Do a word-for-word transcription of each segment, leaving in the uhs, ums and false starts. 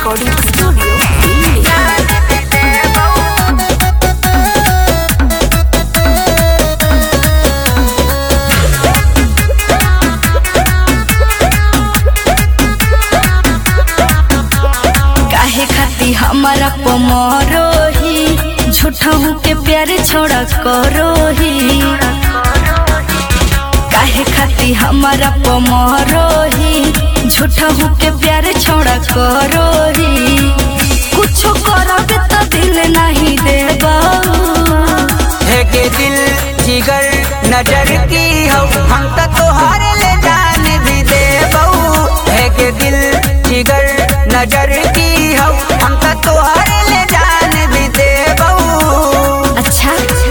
Recording Studio, Delhi. काहे खाती हमारा पमरो ही झूठा हूँ के प्यार छोड़ा करो ही। काहे खाती हमारा पमरो ही झूठा हूँ के प्यार छोड़ा करो ही। कुछ करोगे तो दिल नहीं देबो। है के दिल जिगर नजर की हो हम तो तोहार ले जान भी देबो। है के दिल जिगर नजर की हो हम तो तोहार ले जान भी देबो। अच्छा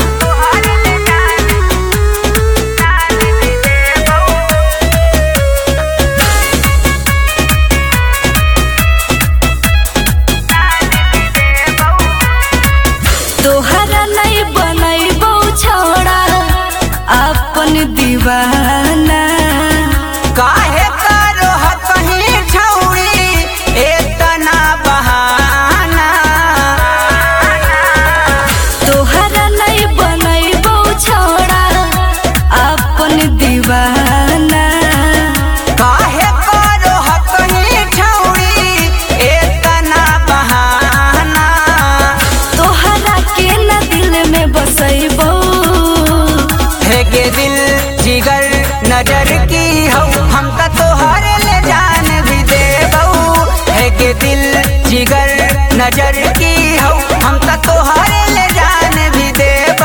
तोहरा नहीं बनैबो छोड़ा अपन दीवाना। काहे करो कहीं छौरी इतना बहाना। तोहरा नहीं बनैबो छोड़ा अपन दीवाना। काहे करो कहीं छौरी इतना बहाना। तोहरा के न दिल में बसैबो। है के दिल जिगर नजर की हो हम तो तोहार ले जान भी देबो। है के दिल जिगर नजर की हो हम तो तोहार ले जान भी देबो।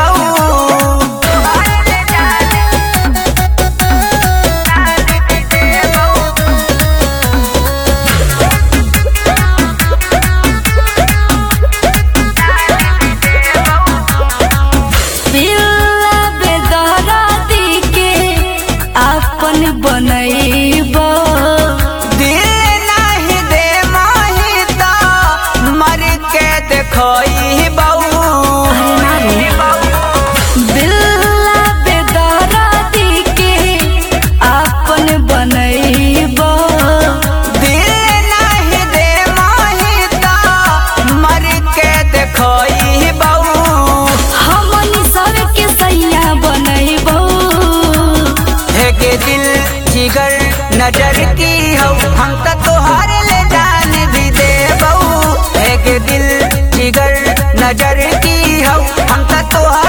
पिल्ला बेदर्दी के अपन बनैबो। दिल नहीं दे माही तो मर के देखइबो। बिल्ला बेदर्दी के अपन बनैबो। दिल नहीं दे माही तो मर के देखइबो। हमनी सब के सैया बनैबो। है के दिल जिगर नजर की हो हम तो तोहार ले जान भी देबो। है के दिल जिगर नजर की हो हम तो तोहार